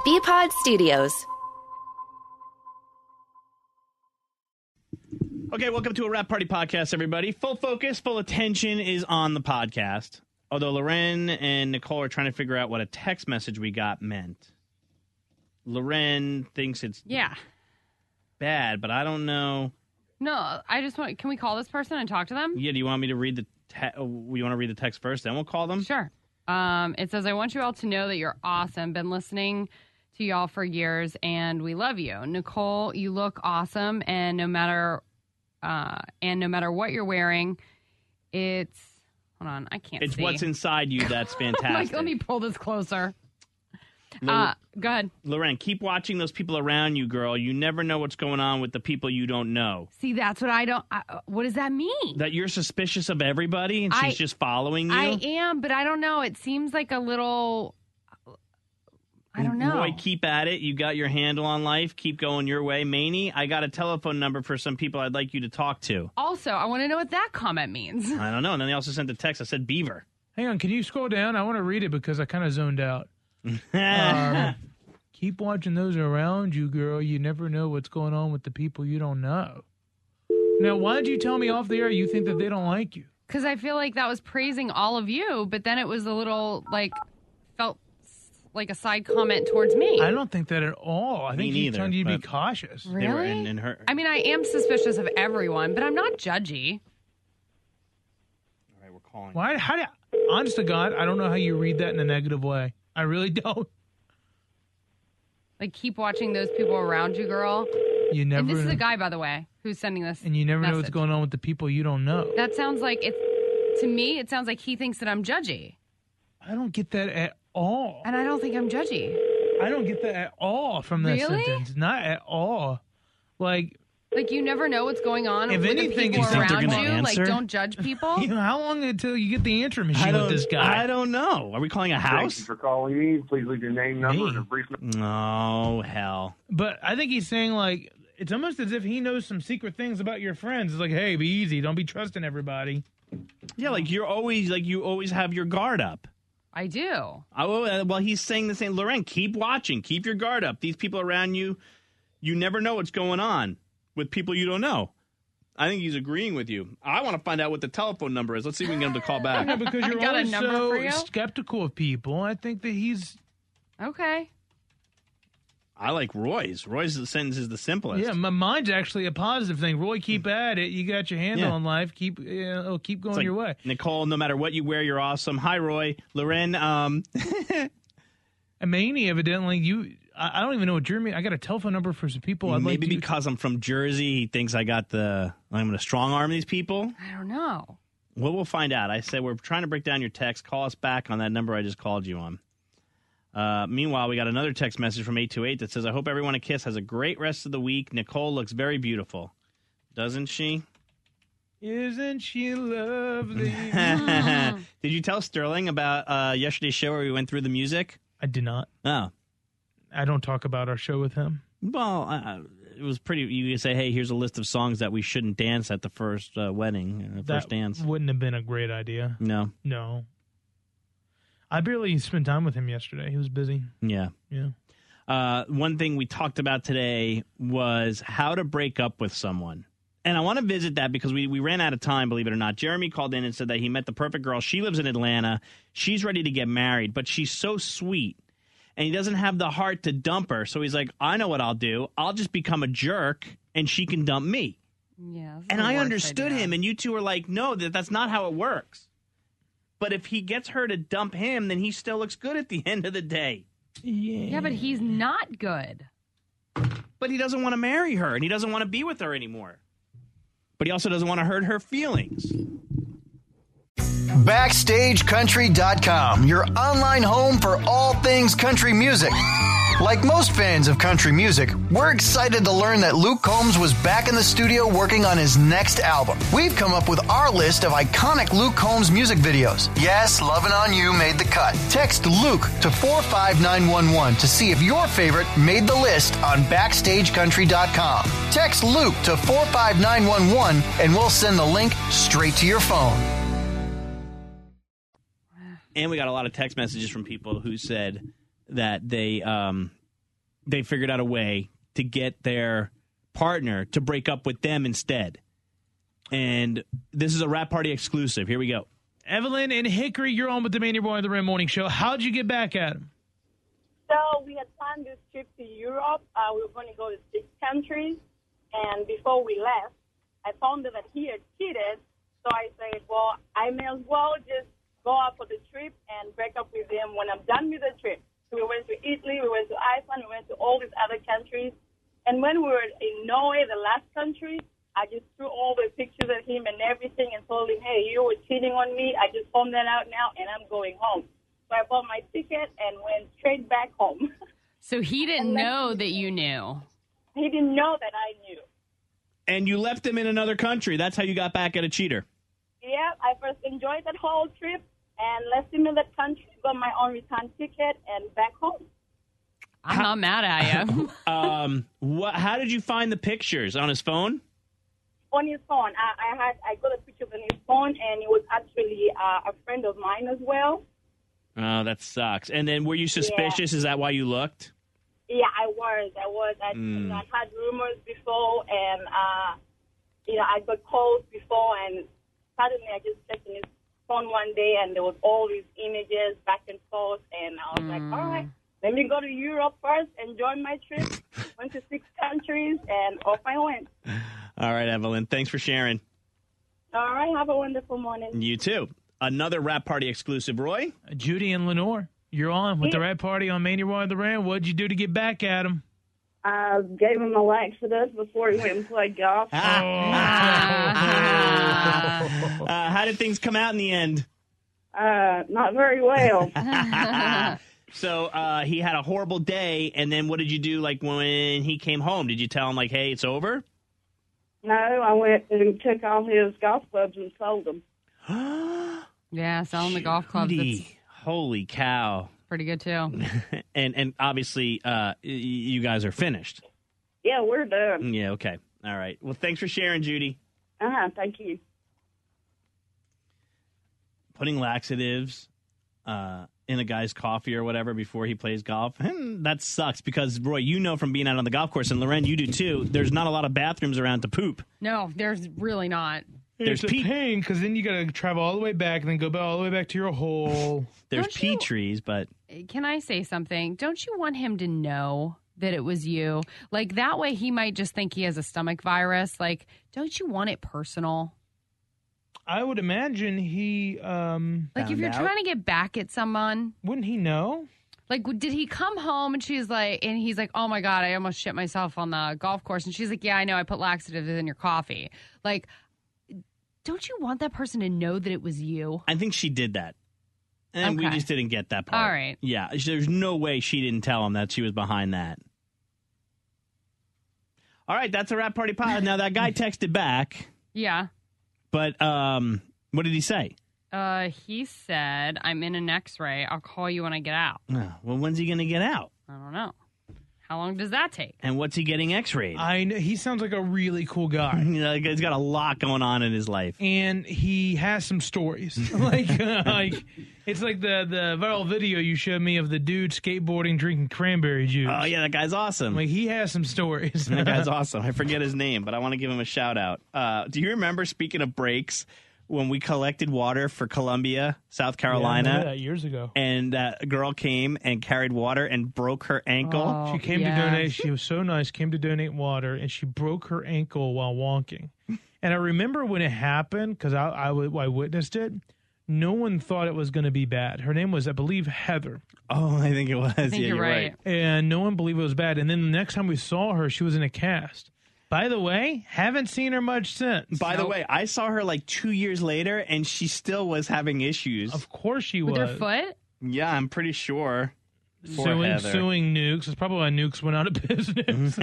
BPod Studios. Okay, welcome to a Rap Party podcast, everybody. Full focus, full attention is on the podcast. Although Loren and Nicole are trying to figure out what a text message we got meant. Loren thinks it's bad, but I don't know. No, I just want. Can we call this person and talk to them? Yeah, do you want me to read the you want to read the text first, then we'll call them? Sure. It says, I want you all to know that you're awesome. Been listening to y'all for years, and we love you. Nicole, you look awesome, and no matter what you're wearing, it's... Hold on, I can't see. It's what's inside you that's fantastic. Let me pull this closer. Go ahead. Loren, keep watching those people around you, girl. You never know what's going on with the people you don't know. See, that's what I don't... what does that mean? That you're suspicious of everybody and she's just following you? I am, but I don't know. It seems like a little... I don't know. Roy, keep at it. You got your handle on life. Keep going your way. Maney, I got a telephone number for some people I'd like you to talk to. Also, I want to know what that comment means. I don't know. And then they also sent a text that said Beaver. Hang on, can you scroll down? I want to read it because I kind of zoned out. Keep watching those around you, girl. You never know what's going on with the people you don't know. Now, why did you tell me off the air you think that they don't like you? Because I feel like that was praising all of you, but then it was a little, felt like a side comment towards me. I don't think that at all. I think he's telling you to be cautious. Really? They were in her. I mean, I am suspicious of everyone, but I'm not judgy. All right, we're calling. Why? Honest to God, I don't know how you read that in a negative way. I really don't. Like, keep watching those people around you, girl. You never. And this is a guy, by the way, who's sending this. And you never message. know what's going on with the people you don't know. That sounds like to me, it sounds like he thinks that I'm judgy. I don't get that at all. And I don't think I'm judgy. I don't get that at all from that sentence. Not at all. Like you never know what's going on if with anything, the people around you. Answer? Like, don't judge people. You know, how long until you get the answer machine with this guy? I don't know. Are we calling a house? Thank you for calling me. Please leave your name, number, and a brief... Oh, hell. But I think he's saying, like, it's almost as if he knows some secret things about your friends. It's like, hey, be easy. Don't be trusting everybody. Yeah, you always have your guard up. I do. Well, he's saying the same. Loren, keep watching. Keep your guard up. These people around you, you never know what's going on with people you don't know. I think he's agreeing with you. I want to find out what the telephone number is. Let's see if we can get him to call back. Yeah, because you're got a always number for you? so skeptical of people. I think that he's... Okay. I like Roy's. Roy's sentence is the simplest. Yeah, mine's actually a positive thing. Roy, keep at it. You got your handle on life. Keep going your way. Nicole, no matter what you wear, you're awesome. Hi, Roy. Loren, And Maney, evidently, I don't even know what Jeremy... I got a telephone number for some people. Maybe because I'm from Jersey, he thinks I'm going to strong arm these people. I don't know. Well, we'll find out. I said we're trying to break down your text. Call us back on that number I just called you on. Meanwhile, we got another text message from 828 that says, I hope everyone at KISS has a great rest of the week. Nicole looks very beautiful. Doesn't she? Isn't she lovely? Did you tell Sterling about yesterday's show where we went through the music? I did not. Oh. I don't talk about our show with him. Well, it was pretty... You could say, hey, here's a list of songs that we shouldn't dance at the first wedding, first dance. Wouldn't have been a great idea. No. I barely spent time with him yesterday. He was busy. Yeah. One thing we talked about today was how to break up with someone. And I want to visit that because we ran out of time, believe it or not. Jeremy called in and said that he met the perfect girl. She lives in Atlanta. She's ready to get married, but she's so sweet. And he doesn't have the heart to dump her. So he's like, I know what I'll do. I'll just become a jerk and she can dump me. Yeah. And I understood him. And you two were like, no, that's not how it works. But if he gets her to dump him, then he still looks good at the end of the day. Yeah, but he's not good. But he doesn't want to marry her and he doesn't want to be with her anymore. But he also doesn't want to hurt her feelings. BackstageCountry.com, your online home for all things country music. Like most fans of country music, we're excited to learn that Luke Combs was back in the studio working on his next album. We've come up with our list of iconic Luke Combs music videos. Yes, Lovin' On You made the cut. Text Luke to 45911 to see if your favorite made the list on BackstageCountry.com. Text Luke to 45911 and we'll send the link straight to your phone. And we got a lot of text messages from people who said that they they figured out a way to get their partner to break up with them instead. And this is a Rap Party exclusive. Here we go. Evelyn and Hickory, you're on with the Man Your Boy on the Rim Morning Show. How'd you get back at him? So we had planned this trip to Europe. We were going to go to 6 countries. And before we left, I found out that he had cheated. So I said, well, I may as well just go out for the trip and break up with him when I'm done with the trip. So we went to Italy, we went to Iceland, we went to all these other countries. And when we were in Norway, the last country, I just threw all the pictures of him and everything and told him, hey, you were cheating on me. I just found that out now, and I'm going home. So I bought my ticket and went straight back home. So he didn't know that you knew. He didn't know that I knew. And you left him in another country. That's how you got back at a cheater. Yeah, I first enjoyed that whole trip and left him in that country, got my own return ticket, and back home. I'm not mad at you. How did you find the pictures? On his phone? On his phone. I got a picture on his phone, and it was actually a friend of mine as well. Oh, that sucks. And then were you suspicious? Yeah. Is that why you looked? Yeah, I was. I had rumors before, and, I got calls before, and suddenly I just checked in his phone one day, and there was all these images back and forth, and I was like, all right, let me go to Europe first, enjoy my trip. Went to 6 countries, and off I went. All right, Evelyn. Thanks for sharing. All right. Have a wonderful morning. You too. Another Rap Party exclusive, Roy. Judy and Lenore, you're on with the Rap Party on Man Your Boy on the Rim. What'd you do to get back at him? I gave him a laxative before he went and played golf. How did things come out in the end? Not very well. So he had a horrible day, and then what did you do, like, when he came home? Did you tell him, like, hey, it's over? No, I went and took all his golf clubs and sold them. Yeah, selling the golf clubs. Holy cow. Pretty good, too. and obviously, you guys are finished. Yeah, we're done. Yeah, okay. All right. Well, thanks for sharing, Judy. Thank you. Putting laxatives in a guy's coffee or whatever before he plays golf, that sucks because, Roy, you know from being out on the golf course, and Loren, you do too, there's not a lot of bathrooms around to poop. No, there's really not. It's a pain because then you got to travel all the way back and then go all the way back to your hole. There's pea trees, but... Can I say something? Don't you want him to know that it was you? Like, that way he might just think he has a stomach virus. Like, don't you want it personal? I would imagine he... like, if you're trying to get back at someone... Wouldn't he know? Like, did he come home and he's like, oh my God, I almost shit myself on the golf course. And she's like, yeah, I know, I put laxatives in your coffee. Like, don't you want that person to know that it was you? I think she did that. And we just didn't get that part. All right. Yeah, there's no way she didn't tell him that she was behind that. All right, that's a Rap Party pod. Now, that guy texted back. Yeah. But what did he say? He said, I'm in an x-ray. I'll call you when I get out. Oh, well, when's he going to get out? I don't know. How long does that take? And what's he getting x-rayed? I know. He sounds like a really cool guy. He's got a lot going on in his life. And he has some stories. like it's like the viral video you showed me of the dude skateboarding, drinking cranberry juice. Oh, yeah, that guy's awesome. Like, he has some stories. That guy's awesome. I forget his name, but I want to give him a shout out. Do you remember, speaking of breaks, when we collected water for Columbia, South Carolina? Yeah, I remember that years ago. And that girl came and carried water and broke her ankle. Oh, she came to donate. She was so nice, came to donate water, and she broke her ankle while walking. And I remember when it happened, because I witnessed it, no one thought it was going to be bad. Her name was, I believe, Heather. Oh, I think it was. I think you're right. And no one believed it was bad. And then the next time we saw her, she was in a cast. By the way, haven't seen her much since. By the way, I saw her like 2 years later, and she still was having issues. Of course she was. was. With her foot? Yeah, I'm pretty sure. Suing Nukes. That's probably why Nukes went out of business.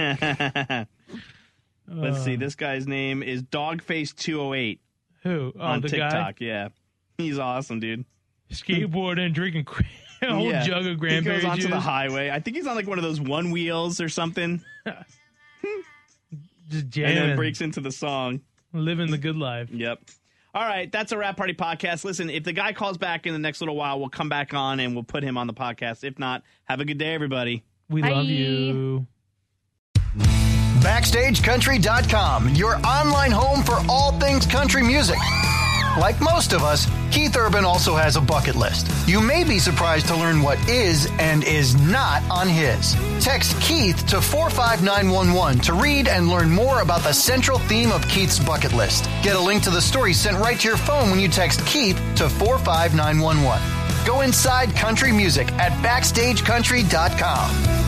Let's see. This guy's name is Dogface208. Who? Oh, on the TikTok, guy? Yeah. He's awesome, dude. Skateboarding, drinking a whole jug of cranberry juice. He goes onto juice. the highway. I think he's on like one of those one wheels or something. Just jamming. And then breaks into the song. Living the good life. Yep. All right, that's a Rap Party podcast. Listen, if the guy calls back in the next little while, we'll come back on and we'll put him on the podcast. If not, have a good day, everybody. We Bye. love you. BackstageCountry.com, your online home for all things country music. Like most of us, Keith Urban also has a bucket list. You may be surprised to learn what is and is not on his. Text Keith to 45911 to read and learn more about the central theme of Keith's bucket list. Get a link to the story sent right to your phone when you text Keith to 45911. Go inside country music at BackstageCountry.com.